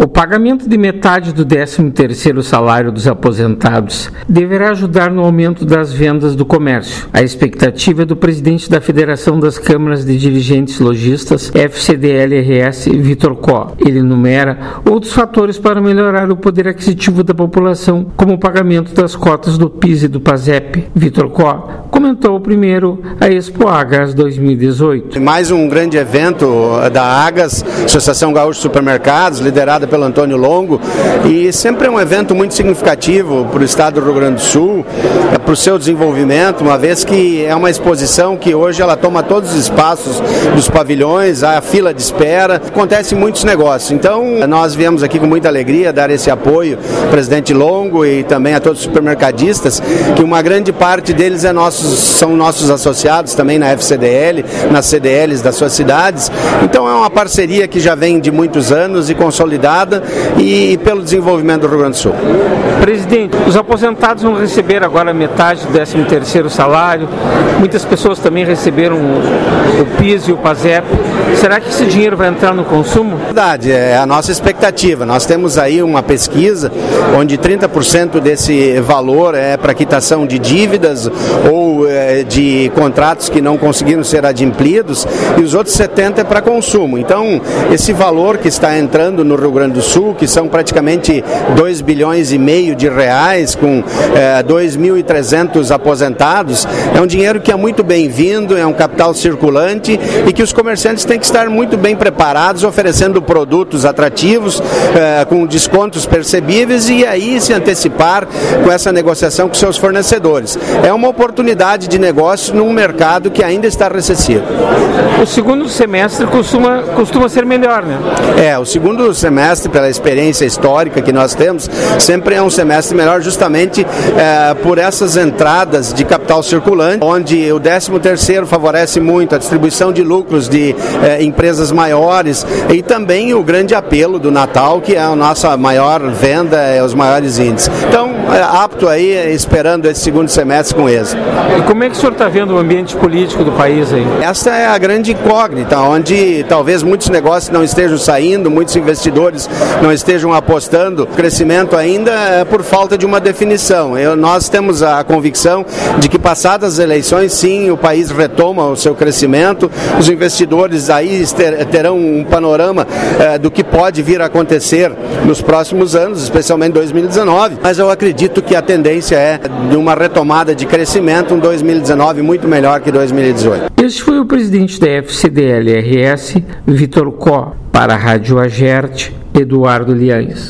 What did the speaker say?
O pagamento de metade do 13º salário dos aposentados deverá ajudar no aumento das vendas do comércio. A expectativa é do presidente da Federação das Câmaras de Dirigentes Lojistas, FCDL-RS, Vitor Có. Ele enumera outros fatores para melhorar o poder aquisitivo da população, como o pagamento das cotas do PIS e do PASEP. Vitor Có comentou primeiro a Expo Agas 2018. Mais um grande evento da Agas, Associação Gaúcha de Supermercados, liderada pelo Antônio Longo, e sempre é um evento muito significativo para o estado do Rio Grande do Sul, para o seu desenvolvimento, uma vez que é uma exposição que hoje ela toma todos os espaços dos pavilhões, a fila de espera, acontecem muitos negócios. Então, nós viemos aqui com muita alegria dar esse apoio ao presidente Longo e também a todos os supermercadistas, que uma grande parte deles são nossos associados também na FCDL, nas CDLs das suas cidades. Então, é uma parceria que já vem de muitos anos e consolidada e pelo desenvolvimento do Rio Grande do Sul. Presidente, os aposentados vão receber agora metade do 13º salário, muitas pessoas também receberam o PIS e o PASEP. Será que esse dinheiro vai entrar no consumo? Verdade, é a nossa expectativa. Nós temos aí uma pesquisa onde 30% desse valor é para quitação de dívidas ou de contratos que não conseguiram ser adimplidos e os outros 70% é para consumo. Então, esse valor que está entrando no Rio Grande do Sul, que são praticamente 2,5 bilhões de reais, com 2.300 aposentados, é um dinheiro que é muito bem-vindo, é um capital circulante e que os comerciantes têm que estar muito bem preparados, oferecendo produtos atrativos, com descontos percebíveis e aí se antecipar com essa negociação com seus fornecedores. É uma oportunidade de negócio num mercado que ainda está recessivo. O segundo semestre costuma ser melhor, né? O segundo semestre, pela experiência histórica que nós temos, sempre é um semestre melhor justamente por essas entradas de capital circulante, onde o 13º favorece muito a distribuição de lucros de empresas maiores e também o grande apelo do Natal, que é a nossa maior venda, os maiores índices. Então, apto aí, esperando esse segundo semestre com êxito. E como é que o senhor está vendo o ambiente político do país aí? Esta é a grande incógnita, onde talvez muitos negócios não estejam saindo, muitos investidores não estejam apostando. O crescimento ainda é por falta de uma definição. Nós temos a convicção de que passadas as eleições, sim, o país retoma o seu crescimento, os investidores aí terão um panorama do que pode vir a acontecer nos próximos anos, especialmente 2019, mas eu acredito que a tendência é de uma retomada de crescimento, um 2019 muito melhor que 2018. Este foi o presidente da FCDL-RS, Vitor Có, para a Rádio Agerte, Eduardo Liães.